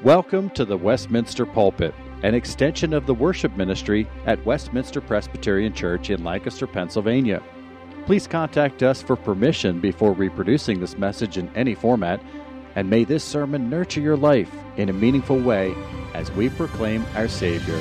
Welcome to the Westminster Pulpit, an extension of the worship ministry at Westminster Presbyterian Church in Lancaster, Pennsylvania. Please contact us for permission before reproducing this message in any format, and may this sermon nurture your life in a meaningful way as we proclaim our Savior.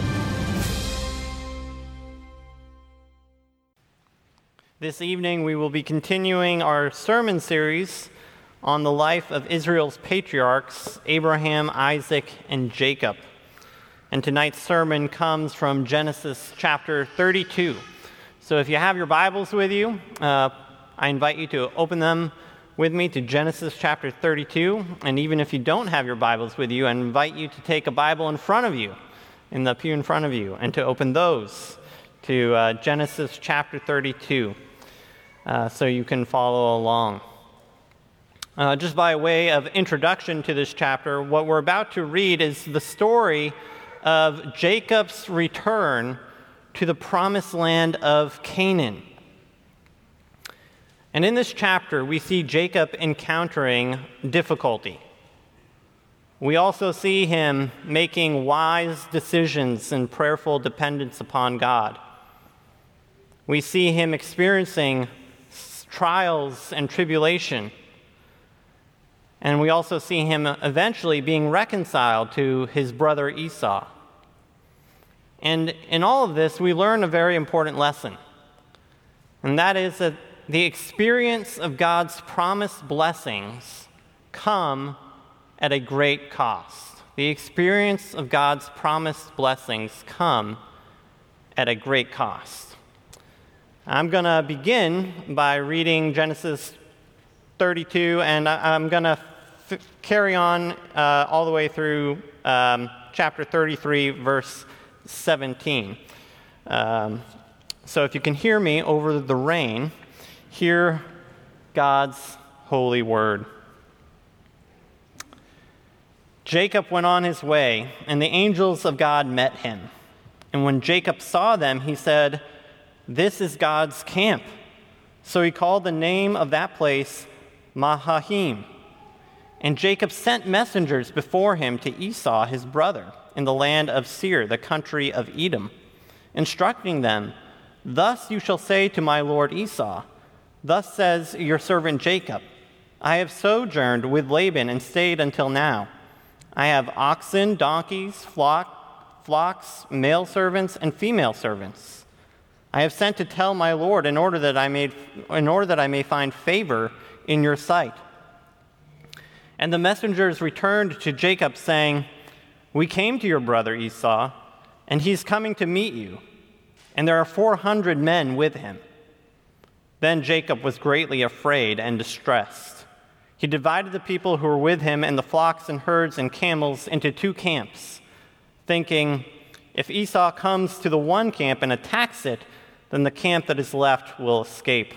This evening we will be continuing our sermon series on the life of Israel's patriarchs, Abraham, Isaac, and Jacob. And tonight's sermon comes from Genesis chapter 32. So if you have your Bibles with you, I invite you to open them with me to Genesis chapter 32. And even if you don't have your Bibles with you, I invite you to take a Bible in front of you, in the pew in front of you, and to open those to Genesis chapter 32 so you can follow along. Just by way of introduction to this chapter, what we're about to read is the story of Jacob's return to the promised land of Canaan. And in this chapter, we see Jacob encountering difficulty. We also see him making wise decisions and prayerful dependence upon God. We see him experiencing trials and tribulation. And we also see him eventually being reconciled to his brother Esau. And in all of this, we learn a very important lesson. And that is that the experience of God's promised blessings come at a great cost. The experience of God's promised blessings come at a great cost. I'm going to begin by reading Genesis 32, and I'm going to carry on all the way through chapter 33, verse 17. So if you can hear me over the rain, hear God's holy word. Jacob went on his way, and the angels of God met him. And when Jacob saw them, he said, "This is God's camp." So he called the name of that place Mahanaim. And Jacob sent messengers before him to Esau, his brother, in the land of Seir, the country of Edom, instructing them, "Thus you shall say to my lord Esau, thus says your servant Jacob, I have sojourned with Laban and stayed until now. I have oxen, donkeys, flocks, male servants, and female servants. I have sent to tell my lord in order that I may find favor in your sight." And the messengers returned to Jacob, saying, "We came to your brother Esau, and he's coming to meet you, and there are 400 men with him." Then Jacob was greatly afraid and distressed. He divided the people who were with him and the flocks and herds and camels into two camps, thinking, if Esau comes to the one camp and attacks it, then the camp that is left will escape.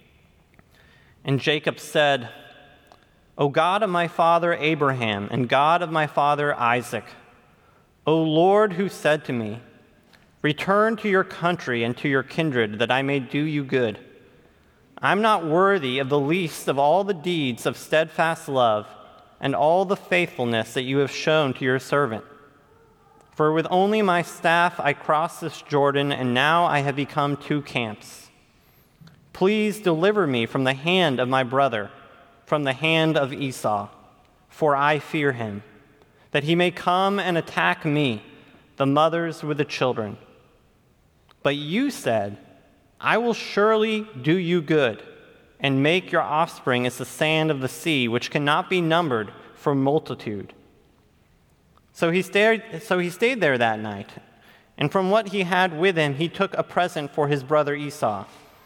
And Jacob said, "O God of my father Abraham and God of my father Isaac, O Lord, who said to me, 'Return to your country and to your kindred, that I may do you good,' I'm not worthy of the least of all the deeds of steadfast love and all the faithfulness that you have shown to your servant. For with only my staff I crossed this Jordan, and now I have become two camps. Please deliver me from the hand of my brother, from the hand of Esau, for I fear him, that he may come and attack me, the mothers with the children. But you said, I will surely do you good, and make your offspring as the sand of the sea, which cannot be numbered for multitude." So he stayed there that night, and from what he had with him he took a present for his brother Esau,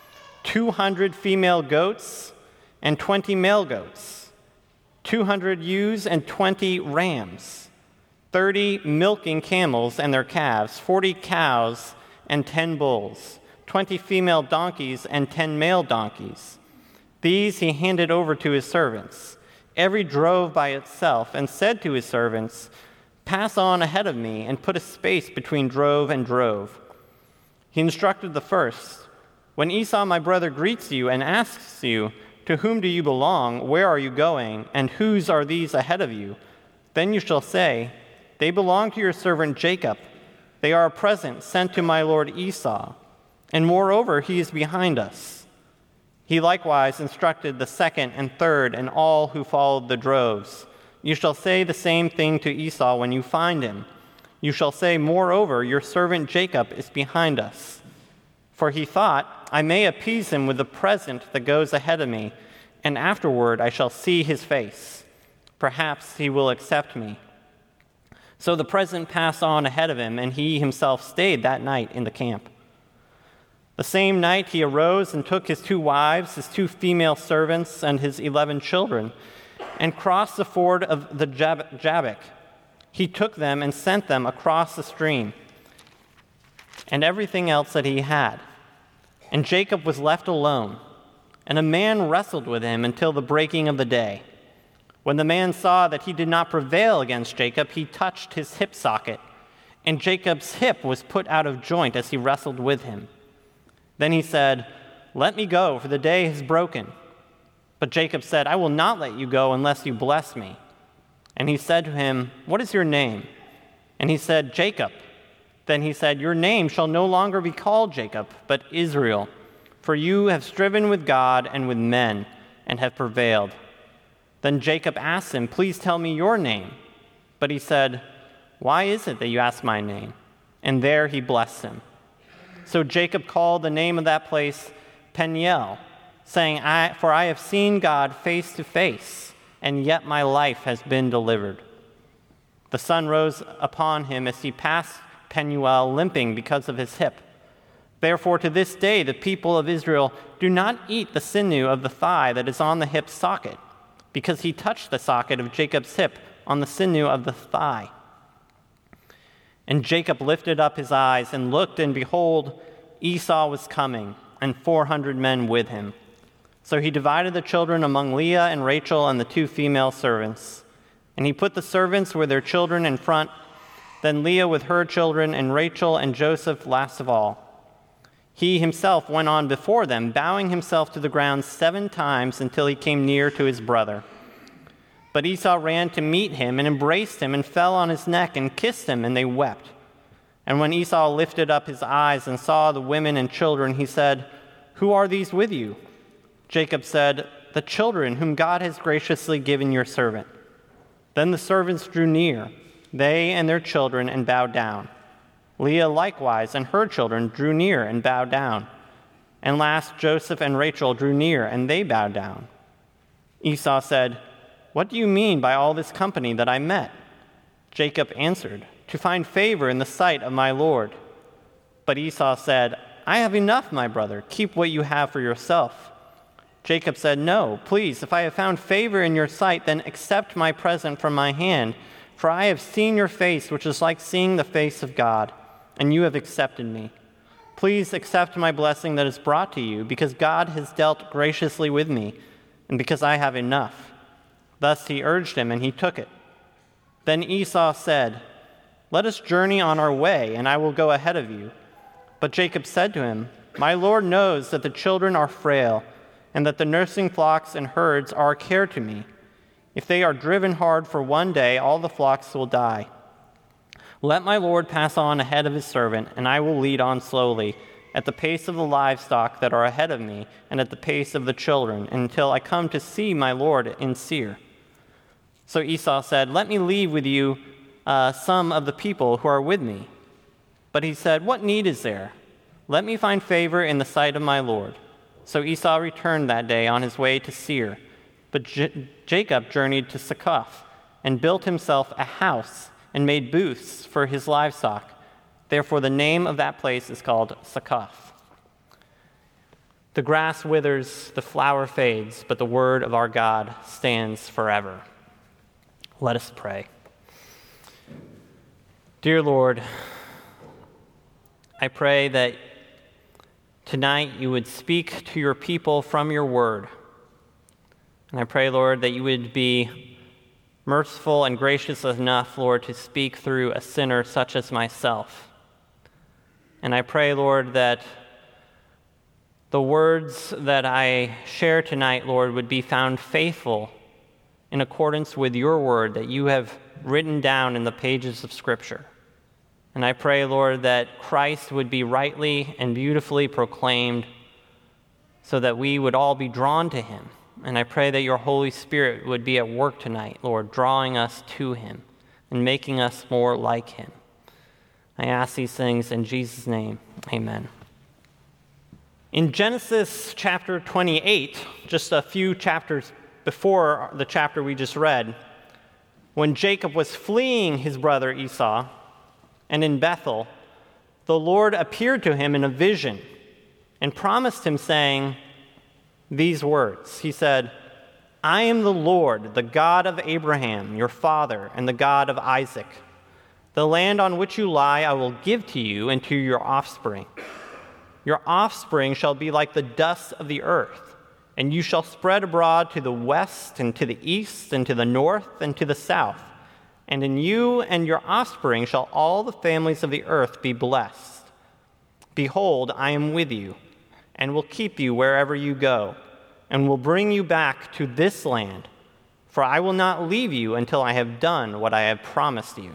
200 female goats and 20 male goats, 200 ewes and 20 rams, 30 milking camels and their calves, 40 cows and 10 bulls, 20 female donkeys and 10 male donkeys. These he handed over to his servants, every drove by itself, and said to his servants, "Pass on ahead of me and put a space between drove and drove." He instructed the first, "When Esau my brother greets you and asks you, 'To whom do you belong? Where are you going? And whose are these ahead of you?' Then you shall say, They belong to your servant Jacob. They are a present sent to my lord Esau. And moreover, he is behind us." He likewise instructed the second and third and all who followed the droves. "You shall say the same thing to Esau when you find him. You shall say, moreover, your servant Jacob is behind us. For he thought, I may appease him with the present that goes ahead of me, and afterward I shall see his face. Perhaps he will accept me." So the present passed on ahead of him, and he himself stayed that night in the camp. The same night he arose and took his 2 wives, his 2 female servants, and his 11 children, and crossed the ford of the Jabbok. He took them and sent them across the stream, and everything else that he had. And Jacob was left alone, and a man wrestled with him until the breaking of the day. When the man saw that he did not prevail against Jacob, he touched his hip socket, and Jacob's hip was put out of joint as he wrestled with him. Then he said, "Let me go, for the day has broken." But Jacob said, "I will not let you go unless you bless me." And he said to him, "What is your name?" And he said, "Jacob." Then he said, "Your name shall no longer be called Jacob, but Israel, for you have striven with God and with men, and have prevailed." Then Jacob asked him, "Please tell me your name." But he said, "Why is it that you ask my name?" And there he blessed him. So Jacob called the name of that place Peniel, saying, "For I have seen God face to face, and yet my life has been delivered." The sun rose upon him as he passed Penuel, limping because of his hip. Therefore, to this day, the people of Israel do not eat the sinew of the thigh that is on the hip socket, because he touched the socket of Jacob's hip on the sinew of the thigh. And Jacob lifted up his eyes and looked, and behold, Esau was coming, and 400 men with him. So he divided the children among Leah and Rachel and the 2 female servants. And he put the servants with their children in front, then Leah with her children, and Rachel and Joseph last of all. He himself went on before them, bowing himself to the ground 7 times until he came near to his brother. But Esau ran to meet him and embraced him and fell on his neck and kissed him, and they wept. And when Esau lifted up his eyes and saw the women and children, he said, "Who are these with you?" Jacob said, "The children whom God has graciously given your servant." Then the servants drew near, they and their children, and bowed down. Leah likewise and her children drew near and bowed down. And last Joseph and Rachel drew near, and they bowed down. Esau said, "What do you mean by all this company that I met?" Jacob answered, "To find favor in the sight of my lord." But Esau said, "I have enough, my brother. Keep what you have for yourself." Jacob said, "No, please, if I have found favor in your sight, then accept my present from my hand. For I have seen your face, which is like seeing the face of God, and you have accepted me. Please accept my blessing that is brought to you, because God has dealt graciously with me, and because I have enough." Thus he urged him, and he took it. Then Esau said, "Let us journey on our way, and I will go ahead of you." But Jacob said to him, "My Lord knows that the children are frail, and that the nursing flocks and herds are a care to me. If they are driven hard for one day, all the flocks will die. Let my Lord pass on ahead of his servant, and I will lead on slowly, at the pace of the livestock that are ahead of me, and at the pace of the children, until I come to see my Lord in Seir." So Esau said, "Let me leave with you some of the people who are with me." But he said, "What need is there? Let me find favor in the sight of my Lord." So Esau returned that day on his way to Seir. But Jacob journeyed to Succoth and built himself a house and made booths for his livestock. Therefore the name of that place is called Succoth. The grass withers, the flower fades, but the word of our God stands forever. Let us pray. Dear Lord, I pray that tonight you would speak to your people from your word. And I pray, Lord, that you would be merciful and gracious enough, Lord, to speak through a sinner such as myself. And I pray, Lord, that the words that I share tonight, Lord, would be found faithful in accordance with your word that you have written down in the pages of Scripture. And I pray, Lord, that Christ would be rightly and beautifully proclaimed so that we would all be drawn to him. And I pray that your Holy Spirit would be at work tonight, Lord, drawing us to him and making us more like him. I ask these things in Jesus' name. Amen. In Genesis chapter 28, just a few chapters before the chapter we just read, when Jacob was fleeing his brother Esau, and in Bethel, the Lord appeared to him in a vision and promised him, saying these words. He said, "I am the Lord, the God of Abraham, your father, and the God of Isaac. The land on which you lie I will give to you and to your offspring. Your offspring shall be like the dust of the earth, and you shall spread abroad to the west and to the east and to the north and to the south. And in you and your offspring shall all the families of the earth be blessed. Behold, I am with you, and will keep you wherever you go, and will bring you back to this land, for I will not leave you until I have done what I have promised you."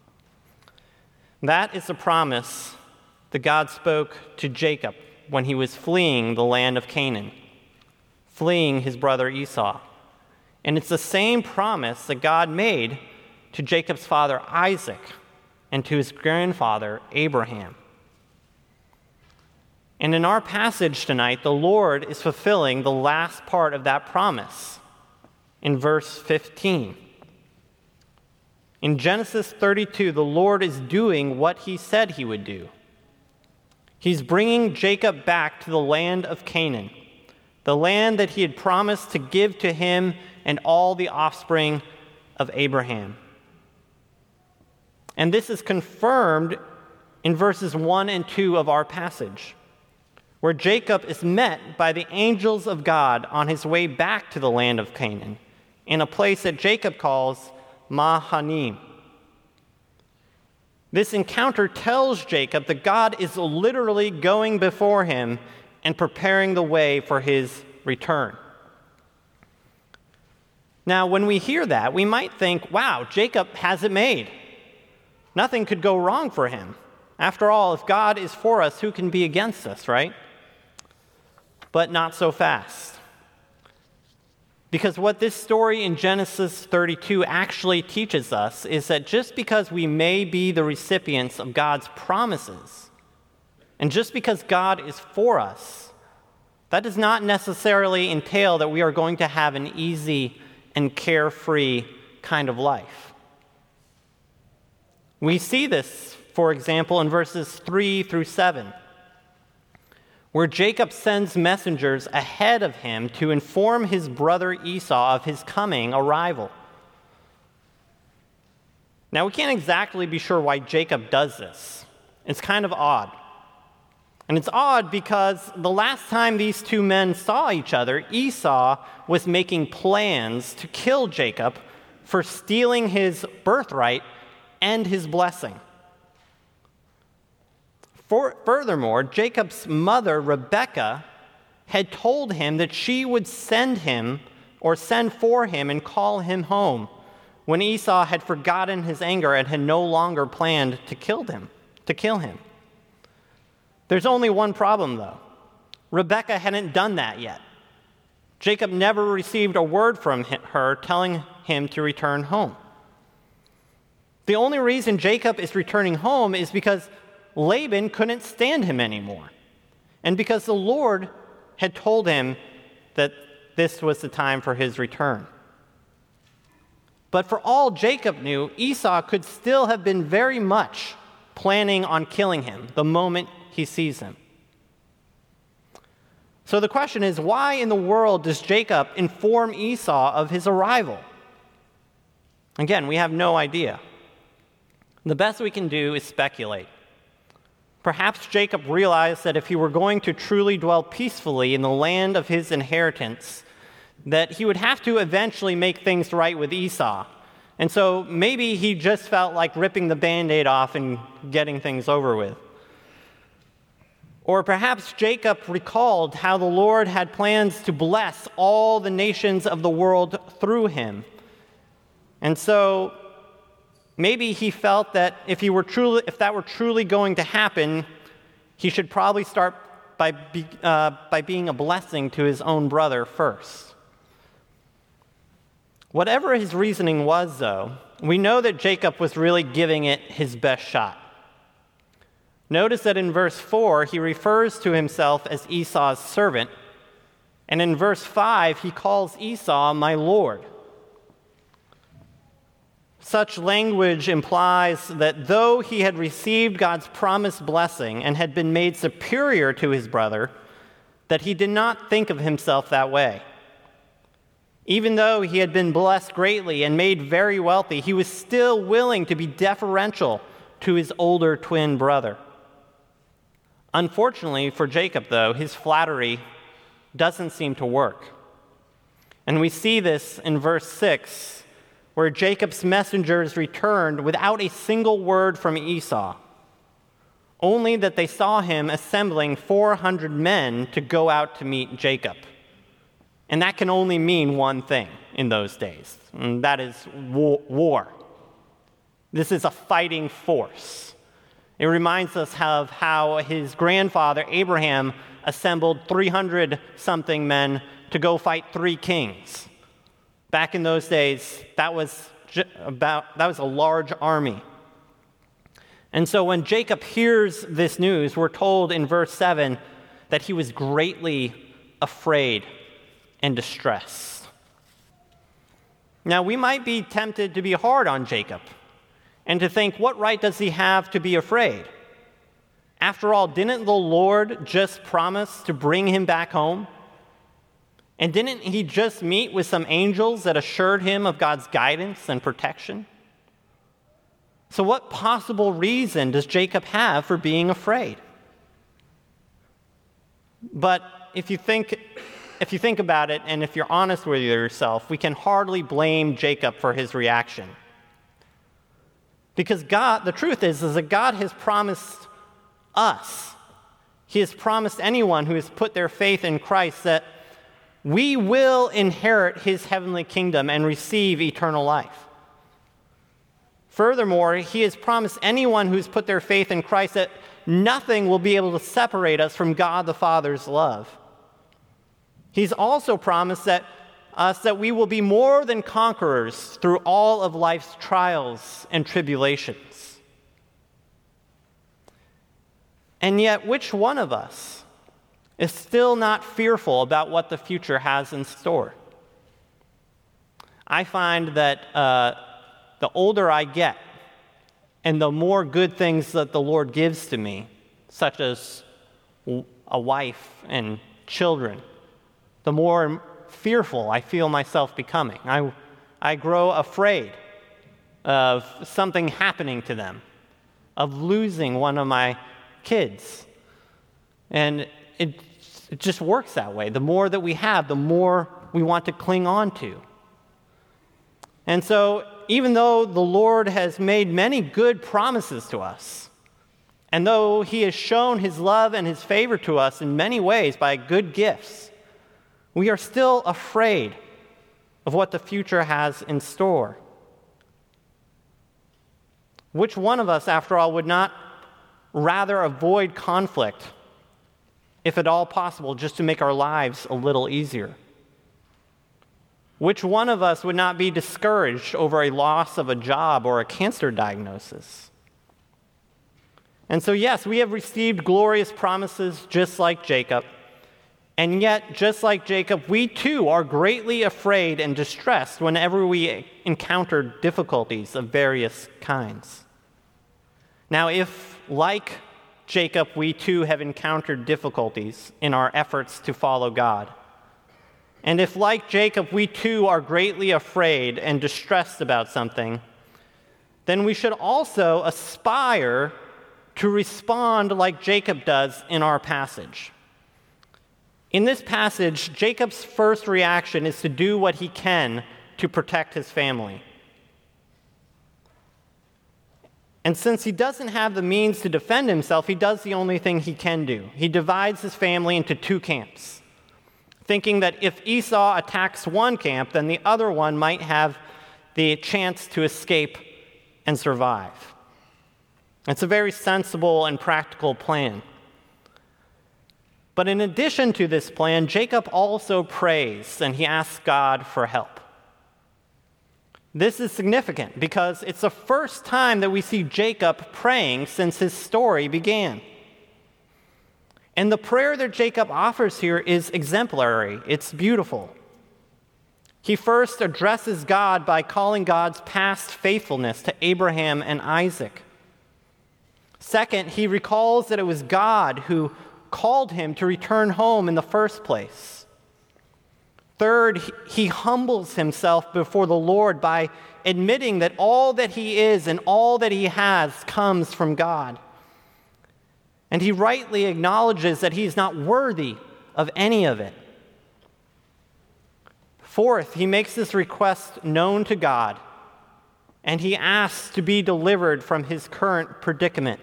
That is the promise that God spoke to Jacob when he was fleeing the land of Canaan, fleeing his brother Esau. And it's the same promise that God made to Jacob's father Isaac and to his grandfather Abraham. And in our passage tonight, the Lord is fulfilling the last part of that promise in verse 15. In Genesis 32, the Lord is doing what he said he would do. He's bringing Jacob back to the land of Canaan, the land that he had promised to give to him and all the offspring of Abraham. And this is confirmed in verses 1 and 2 of our passage, where Jacob is met by the angels of God on his way back to the land of Canaan, in a place that Jacob calls Mahanaim. This encounter tells Jacob that God is literally going before him and preparing the way for his return. Now, when we hear that, we might think, wow, Jacob has it made. Nothing could go wrong for him. After all, if God is for us, who can be against us, right? But not so fast. Because what this story in Genesis 32 actually teaches us is that just because we may be the recipients of God's promises, and just because God is for us, that does not necessarily entail that we are going to have an easy and carefree kind of life. We see this, for example, in verses 3 through 7, where Jacob sends messengers ahead of him to inform his brother Esau of his coming arrival. Now, we can't exactly be sure why Jacob does this. It's kind of odd. And it's odd because the last time these two men saw each other, Esau was making plans to kill Jacob for stealing his birthright and his blessing. Furthermore, Jacob's mother, Rebekah, had told him that she would send for him and call him home when Esau had forgotten his anger and had no longer planned to kill him. There's only one problem, though. Rebekah hadn't done that yet. Jacob never received a word from her telling him to return home. The only reason Jacob is returning home is because Laban couldn't stand him anymore, and because the Lord had told him that this was the time for his return. But for all Jacob knew, Esau could still have been very much planning on killing him the moment he sees him. So the question is, why in the world does Jacob inform Esau of his arrival? Again, we have no idea. The best we can do is speculate. Perhaps Jacob realized that if he were going to truly dwell peacefully in the land of his inheritance, that he would have to eventually make things right with Esau. And so maybe he just felt like ripping the Band-Aid off and getting things over with. Or perhaps Jacob recalled how the Lord had plans to bless all the nations of the world through him. And so Maybe he felt that if that were truly going to happen, he should probably start by being a blessing to his own brother first. Whatever his reasoning was, though, we know that Jacob was really giving it his best shot. Notice that in verse 4, he refers to himself as Esau's servant, and in verse 5, he calls Esau my Lord. Such language implies that though he had received God's promised blessing and had been made superior to his brother, that he did not think of himself that way. Even though he had been blessed greatly and made very wealthy, he was still willing to be deferential to his older twin brother. Unfortunately for Jacob, though, his flattery doesn't seem to work. And we see this in verse 6, where Jacob's messengers returned without a single word from Esau, only that they saw him assembling 400 men to go out to meet Jacob. And that can only mean one thing in those days, and that is war. This is a fighting force. It reminds us of how his grandfather Abraham assembled 300-something men to go fight 3 kings. Back in those days, that was a large army. And so when Jacob hears this news, we're told in verse 7 that he was greatly afraid and distressed. Now, we might be tempted to be hard on Jacob and to think, what right does he have to be afraid? After all, didn't the Lord just promise to bring him back home? And didn't he just meet with some angels that assured him of God's guidance and protection? So what possible reason does Jacob have for being afraid? But if you think about it, and if you're honest with yourself, we can hardly blame Jacob for his reaction. Because the truth is that God has promised us, he has promised anyone who has put their faith in Christ that we will inherit his heavenly kingdom and receive eternal life. Furthermore, he has promised anyone who's put their faith in Christ that nothing will be able to separate us from God the Father's love. He's also promised us that we will be more than conquerors through all of life's trials and tribulations. And yet, which one of us is still not fearful about what the future has in store? I find that the older I get and the more good things that the Lord gives to me, such as a wife and children, the more fearful I feel myself becoming. I grow afraid of something happening to them, of losing one of my kids. And it just works that way. The more that we have, the more we want to cling on to. And so, even though the Lord has made many good promises to us, and though he has shown his love and his favor to us in many ways by good gifts, we are still afraid of what the future has in store. Which one of us, after all, would not rather avoid conflict, if at all possible, just to make our lives a little easier? Which one of us would not be discouraged over a loss of a job or a cancer diagnosis? And so, yes, we have received glorious promises just like Jacob. And yet, just like Jacob, we too are greatly afraid and distressed whenever we encounter difficulties of various kinds. Now, if, like Jacob, we too have encountered difficulties in our efforts to follow God, and if, like Jacob, we too are greatly afraid and distressed about something, then we should also aspire to respond like Jacob does in our passage. In this passage, Jacob's first reaction is to do what he can to protect his family. And since he doesn't have the means to defend himself, he does the only thing he can do. He divides his family into 2 camps, thinking that if Esau attacks one camp, then the other one might have the chance to escape and survive. It's a very sensible and practical plan. But in addition to this plan, Jacob also prays and he asks God for help. This is significant because it's the first time that we see Jacob praying since his story began. And the prayer that Jacob offers here is exemplary. It's beautiful. He first addresses God by calling God's past faithfulness to Abraham and Isaac. Second, he recalls that it was God who called him to return home in the first place. Third, he humbles himself before the Lord by admitting that all that he is and all that he has comes from God. And he rightly acknowledges that he is not worthy of any of it. Fourth, he makes this request known to God, and he asks to be delivered from his current predicament.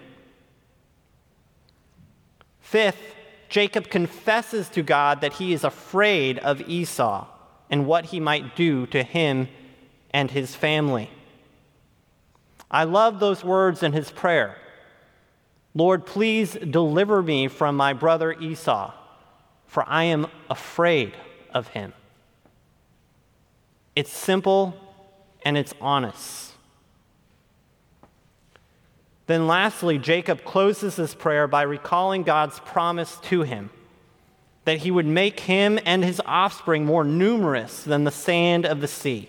Fifth, Jacob confesses to God that he is afraid of Esau and what he might do to him and his family. I love those words in his prayer. Lord, please deliver me from my brother Esau, for I am afraid of him. It's simple and it's honest. Then lastly, Jacob closes his prayer by recalling God's promise to him that he would make him and his offspring more numerous than the sand of the sea.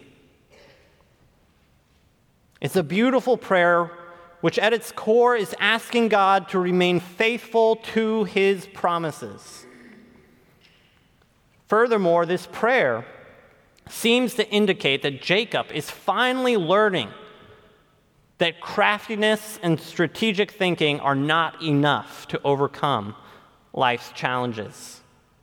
It's a beautiful prayer which at its core is asking God to remain faithful to his promises. Furthermore, this prayer seems to indicate that Jacob is finally learning that craftiness and strategic thinking are not enough to overcome life's challenges.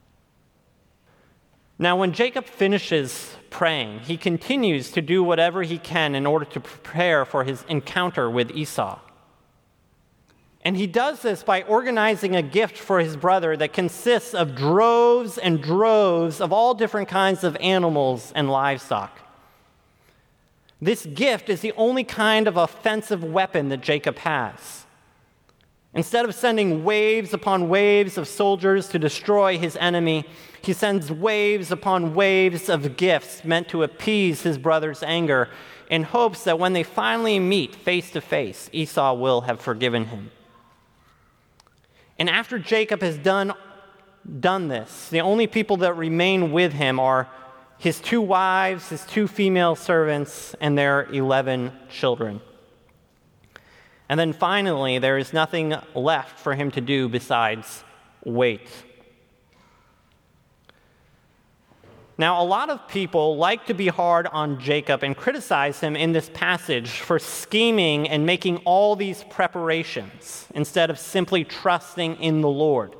Now, when Jacob finishes praying, he continues to do whatever he can in order to prepare for his encounter with Esau. And he does this by organizing a gift for his brother that consists of droves and droves of all different kinds of animals and livestock. This gift is the only kind of offensive weapon that Jacob has. Instead of sending waves upon waves of soldiers to destroy his enemy, he sends waves upon waves of gifts meant to appease his brother's anger in hopes that when they finally meet face to face, Esau will have forgiven him. And after Jacob has done this, the only people that remain with him are his 2 wives, his 2 female servants, and their 11 children. And then finally, there is nothing left for him to do besides wait. Now, a lot of people like to be hard on Jacob and criticize him in this passage for scheming and making all these preparations instead of simply trusting in the Lord.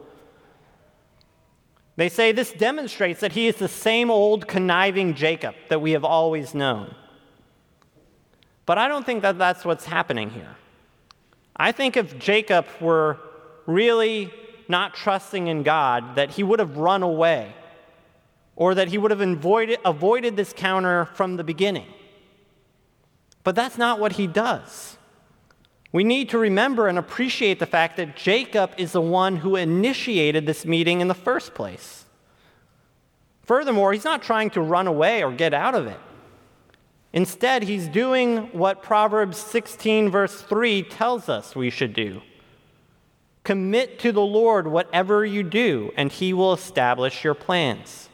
They say this demonstrates that he is the same old conniving Jacob that we have always known. But I don't think that that's what's happening here. I think if Jacob were really not trusting in God, that he would have run away, or that he would have avoided this counter from the beginning. But that's not what he does. We need to remember and appreciate the fact that Jacob is the one who initiated this meeting in the first place. Furthermore, he's not trying to run away or get out of it. Instead, he's doing what Proverbs 16, verse 3 tells us we should do. Commit to the Lord whatever you do, and he will establish your plans.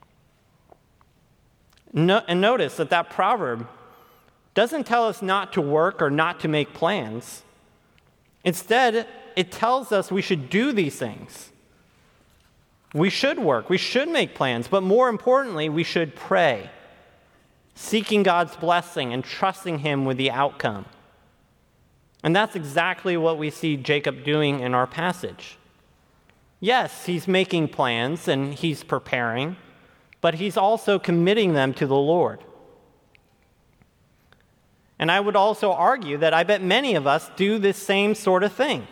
And notice that proverb doesn't tell us not to work or not to make plans. Instead, it tells us we should do these things. We should work, we should make plans, but more importantly, we should pray, seeking God's blessing and trusting him with the outcome. And that's exactly what we see Jacob doing in our passage. Yes, he's making plans and he's preparing, but he's also committing them to the Lord. And I would also argue that I bet many of us do this same sort of thing.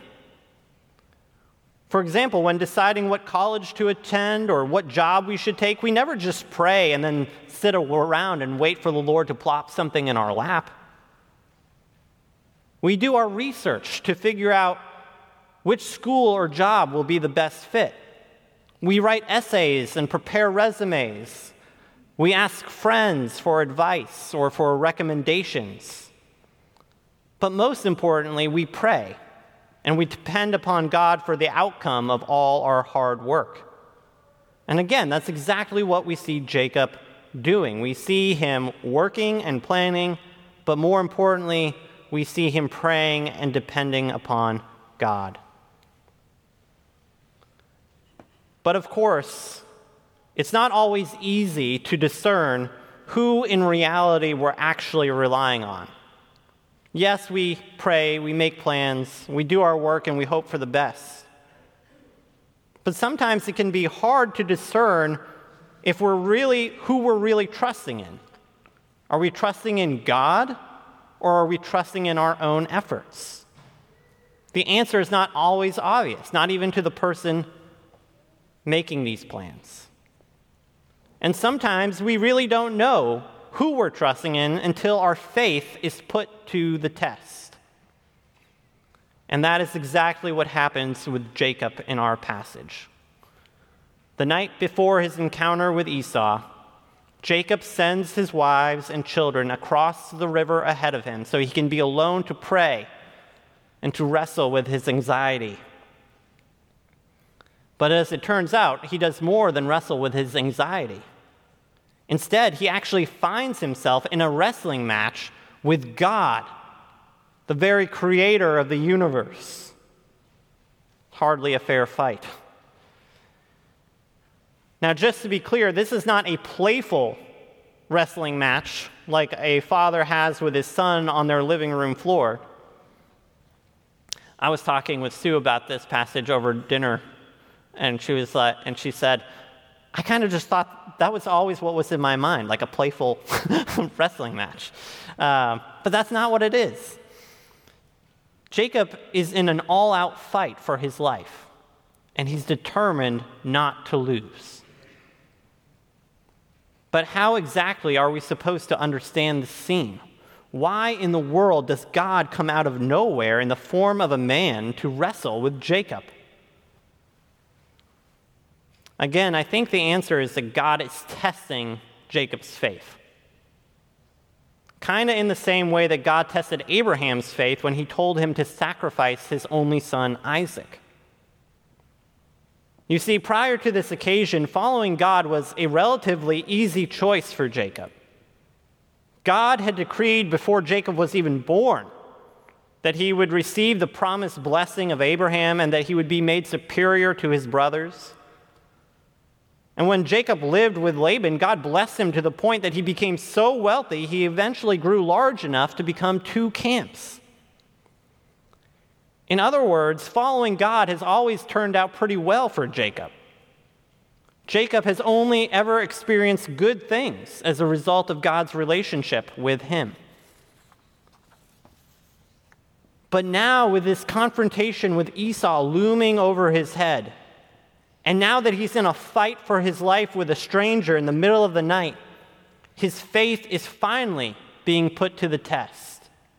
For example, when deciding what college to attend or what job we should take, we never just pray and then sit around and wait for the Lord to plop something in our lap. We do our research to figure out which school or job will be the best fit. We write essays and prepare resumes. We ask friends for advice or for recommendations. But most importantly, we pray, and we depend upon God for the outcome of all our hard work. And again, that's exactly what we see Jacob doing. We see him working and planning, but more importantly, we see him praying and depending upon God. But of course, it's not always easy to discern who in reality we're actually relying on. Yes, we pray, we make plans, we do our work, and we hope for the best. But sometimes it can be hard to discern if who we're really trusting in. Are we trusting in God, or are we trusting in our own efforts? The answer is not always obvious, not even to the person making these plans. And sometimes we really don't know who we're trusting in until our faith is put to the test. And that is exactly what happens with Jacob in our passage. The night before his encounter with Esau, Jacob sends his wives and children across the river ahead of him so he can be alone to pray and to wrestle with his anxiety. But as it turns out, he does more than wrestle with his anxiety. Instead, he actually finds himself in a wrestling match with God, the very creator of the universe. Hardly a fair fight. Now, just to be clear, this is not a playful wrestling match like a father has with his son on their living room floor. I was talking with Sue about this passage over dinner, and she said, I kind of just thought that was always what was in my mind, like a playful wrestling match. But that's not what it is. Jacob is in an all-out fight for his life, and he's determined not to lose. But how exactly are we supposed to understand this scene? Why in the world does God come out of nowhere in the form of a man to wrestle with Jacob? Again, I think the answer is that God is testing Jacob's faith. Kind of in the same way that God tested Abraham's faith when he told him to sacrifice his only son, Isaac. You see, prior to this occasion, following God was a relatively easy choice for Jacob. God had decreed before Jacob was even born that he would receive the promised blessing of Abraham and that he would be made superior to his brothers. And when Jacob lived with Laban, God blessed him to the point that he became so wealthy, he eventually grew large enough to become 2 camps. In other words, following God has always turned out pretty well for Jacob. Jacob has only ever experienced good things as a result of God's relationship with him. But now, with this confrontation with Esau looming over his head, and now that he's in a fight for his life with a stranger in the middle of the night, his faith is finally being put to the test.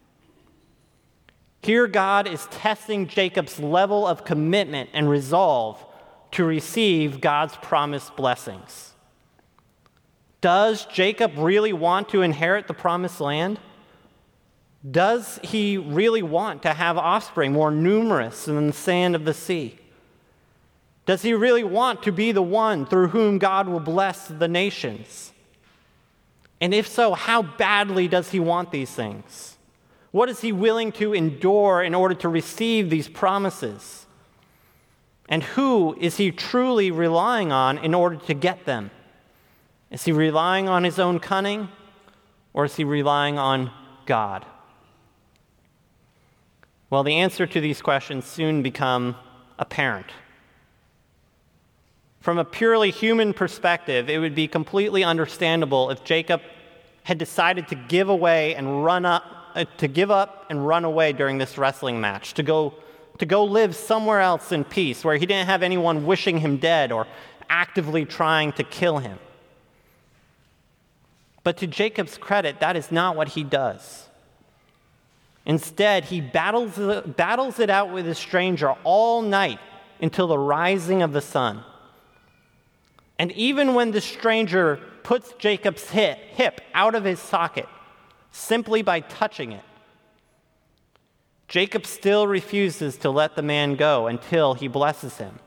Here, God is testing Jacob's level of commitment and resolve to receive God's promised blessings. Does Jacob really want to inherit the promised land? Does he really want to have offspring more numerous than the sand of the sea? Does he really want to be the one through whom God will bless the nations? And if so, how badly does he want these things? What is he willing to endure in order to receive these promises? And who is he truly relying on in order to get them? Is he relying on his own cunning, or is he relying on God? Well, the answer to these questions soon become apparent. From a purely human perspective, it would be completely understandable if Jacob had decided to give up and run away during this wrestling match, to go live somewhere else in peace, where he didn't have anyone wishing him dead or actively trying to kill him. But to Jacob's credit, that is not what he does. Instead, he battles it out with his stranger all night until the rising of the sun. And even when the stranger puts Jacob's hip out of his socket simply by touching it, Jacob still refuses to let the man go until he blesses him.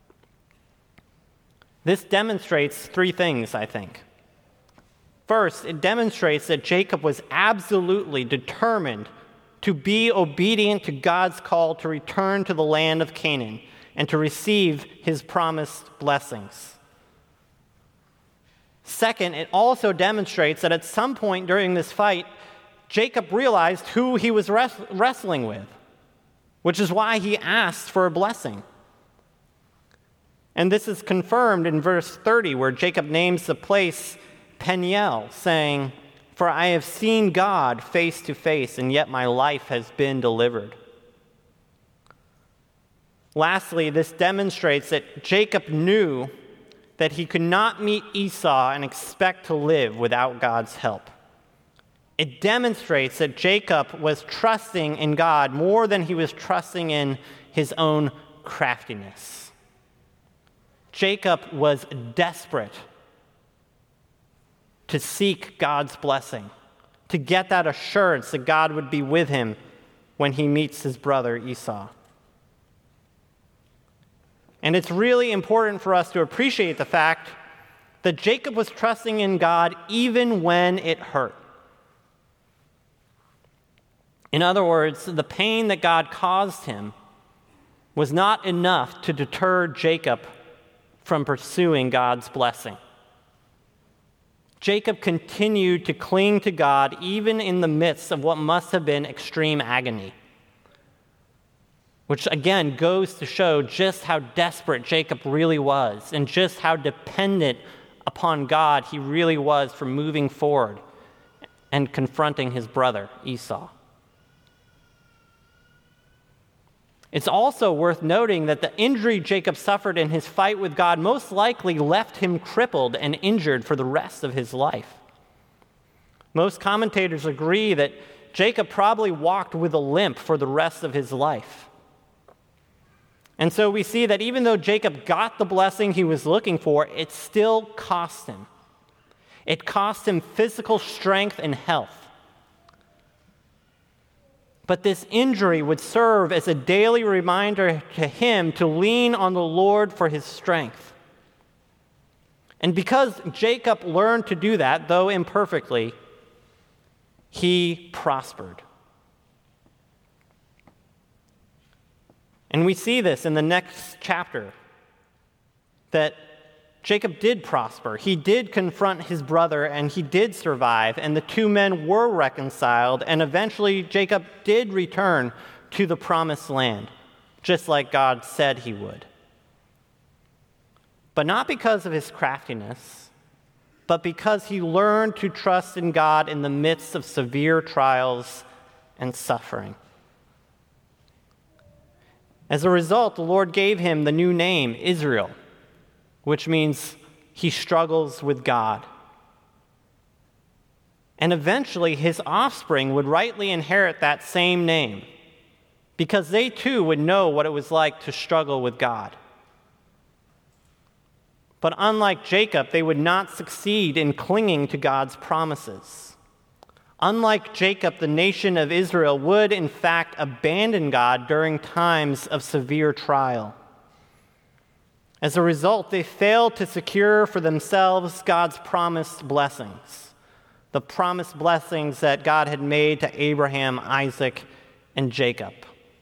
This demonstrates three things, I think. First, it demonstrates that Jacob was absolutely determined to be obedient to God's call to return to the land of Canaan and to receive his promised blessings. Second, it also demonstrates that at some point during this fight, Jacob realized who he was wrestling with, which is why he asked for a blessing. And this is confirmed in verse 30, where Jacob names the place Peniel, saying, "For I have seen God face to face, and yet my life has been delivered." Lastly, this demonstrates that Jacob knew that he could not meet Esau and expect to live without God's help. It demonstrates that Jacob was trusting in God more than he was trusting in his own craftiness. Jacob was desperate to seek God's blessing, to get that assurance that God would be with him when he meets his brother Esau. And it's really important for us to appreciate the fact that Jacob was trusting in God even when it hurt. In other words, the pain that God caused him was not enough to deter Jacob from pursuing God's blessing. Jacob continued to cling to God even in the midst of what must have been extreme agony, which again goes to show just how desperate Jacob really was and just how dependent upon God he really was for moving forward and confronting his brother Esau. It's also worth noting that the injury Jacob suffered in his fight with God most likely left him crippled and injured for the rest of his life. Most commentators agree that Jacob probably walked with a limp for the rest of his life. And so we see that even though Jacob got the blessing he was looking for, it still cost him. It cost him physical strength and health. But this injury would serve as a daily reminder to him to lean on the Lord for his strength. And because Jacob learned to do that, though imperfectly, he prospered. And we see this in the next chapter, that Jacob did prosper. He did confront his brother, and he did survive, and the two men were reconciled, and eventually Jacob did return to the promised land, just like God said he would. But not because of his craftiness, but because he learned to trust in God in the midst of severe trials and suffering. As a result, the Lord gave him the new name, Israel, which means he struggles with God. And eventually his offspring would rightly inherit that same name, because they too would know what it was like to struggle with God. But unlike Jacob, they would not succeed in clinging to God's promises. Unlike Jacob, the nation of Israel would in fact abandon God during times of severe trial. As a result, they failed to secure for themselves God's promised blessings, the promised blessings that God had made to Abraham, Isaac, and Jacob.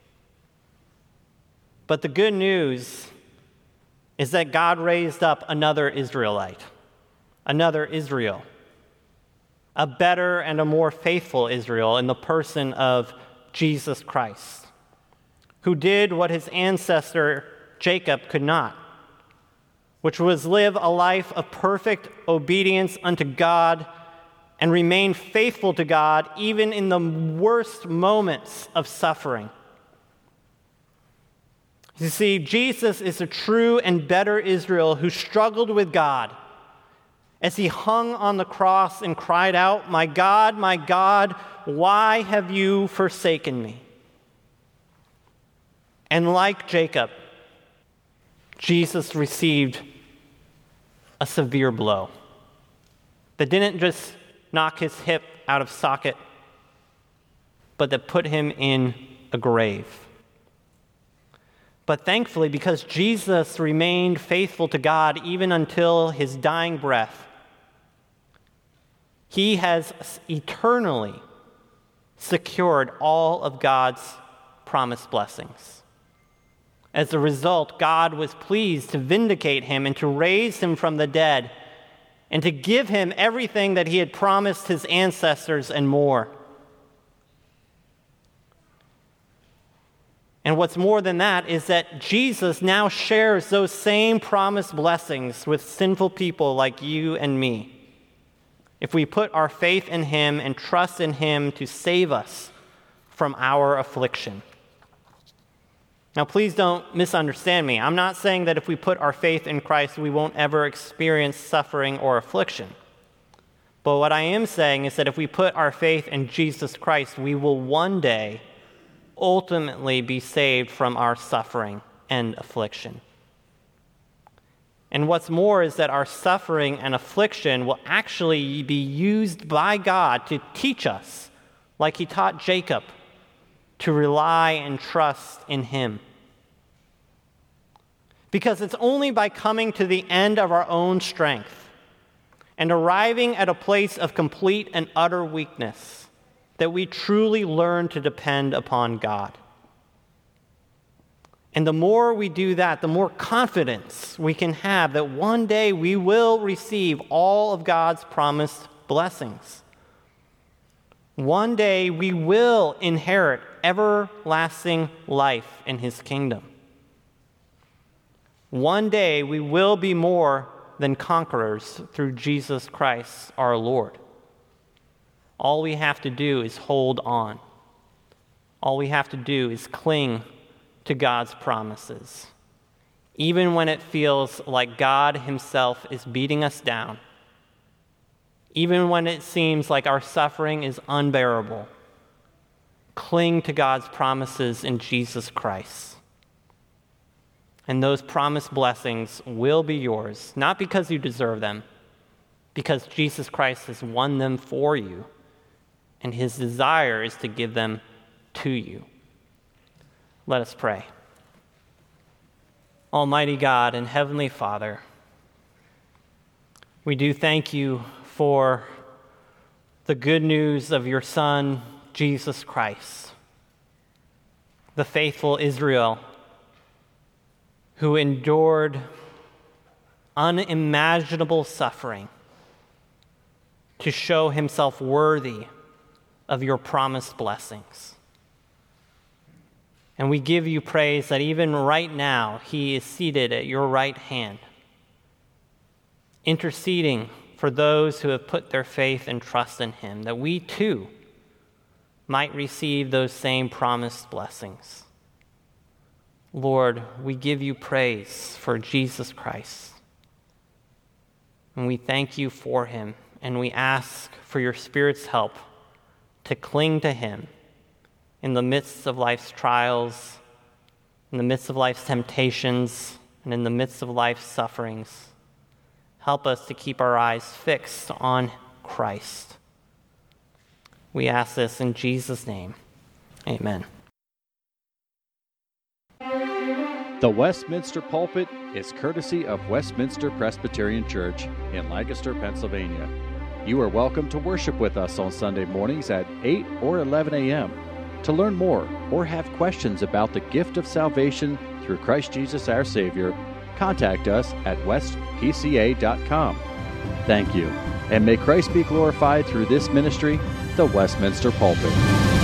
But the good news is that God raised up another Israelite, another Israel, a better and a more faithful Israel in the person of Jesus Christ, who did what his ancestor Jacob could not, which was live a life of perfect obedience unto God and remain faithful to God even in the worst moments of suffering. You see, Jesus is a true and better Israel who struggled with God as he hung on the cross and cried out, my God, why have you forsaken me?" And like Jacob, Jesus received a severe blow that didn't just knock his hip out of socket, but that put him in a grave. But thankfully, because Jesus remained faithful to God even until his dying breath, he has eternally secured all of God's promised blessings. As a result, God was pleased to vindicate him and to raise him from the dead and to give him everything that he had promised his ancestors and more. And what's more than that is that Jesus now shares those same promised blessings with sinful people like you and me, if we put our faith in him and trust in him to save us from our affliction. Now, please don't misunderstand me. I'm not saying that if we put our faith in Christ, we won't ever experience suffering or affliction. But what I am saying is that if we put our faith in Jesus Christ, we will one day ultimately be saved from our suffering and affliction. And what's more is that our suffering and affliction will actually be used by God to teach us, like he taught Jacob, to rely and trust in him. Because it's only by coming to the end of our own strength and arriving at a place of complete and utter weakness that we truly learn to depend upon God. And the more we do that, the more confidence we can have that one day we will receive all of God's promised blessings. One day we will inherit everlasting life in his kingdom. One day we will be more than conquerors through Jesus Christ our Lord. All we have to do is hold on. All we have to do is cling to God's promises, even when it feels like God himself is beating us down, even when it seems like our suffering is unbearable. Cling to God's promises in Jesus Christ. And those promised blessings will be yours, not because you deserve them, because Jesus Christ has won them for you, and his desire is to give them to you. Let us pray. Almighty God and Heavenly Father, we do thank you for the good news of your Son, Jesus Christ, the faithful Israel who endured unimaginable suffering to show himself worthy of your promised blessings. And we give you praise that even right now, he is seated at your right hand, interceding for those who have put their faith and trust in him, that we too might receive those same promised blessings. Lord, we give you praise for Jesus Christ. And we thank you for him, and we ask for your Spirit's help to cling to him in the midst of life's trials, in the midst of life's temptations, and in the midst of life's sufferings. Help us to keep our eyes fixed on Christ. We ask this in Jesus' name. Amen. The Westminster Pulpit is courtesy of Westminster Presbyterian Church in Lancaster, Pennsylvania. You are welcome to worship with us on Sunday mornings at 8 or 11 a.m. To learn more or have questions about the gift of salvation through Christ Jesus our Savior, contact us at westpca.com. Thank you, and may Christ be glorified through this ministry, the Westminster Pulpit.